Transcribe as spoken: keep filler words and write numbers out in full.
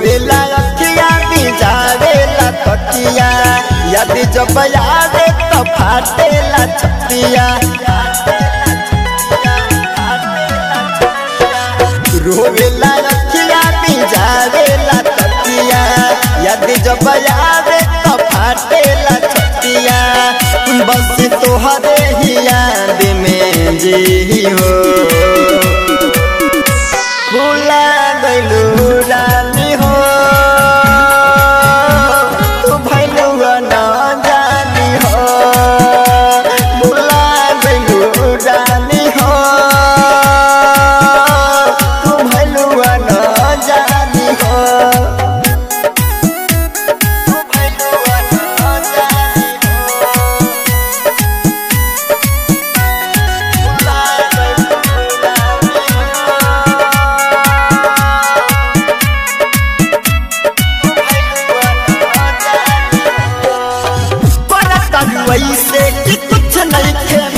रोवेला अखिया बिजावेला तकिया याद जब आवे तो फाटेला छतिया रोवेला अखिया बिजावेला तकिया याद जब आवे तो फाटेला छतिया बस तोहरे ही याद में जी हो भुला गइलू रानी हो तू भइलू ना जानी हो भुला गइलू रानी हो तू भइलू ना जानी हो तू भइलू ना जानी वैसे कि कुछ नहीं खे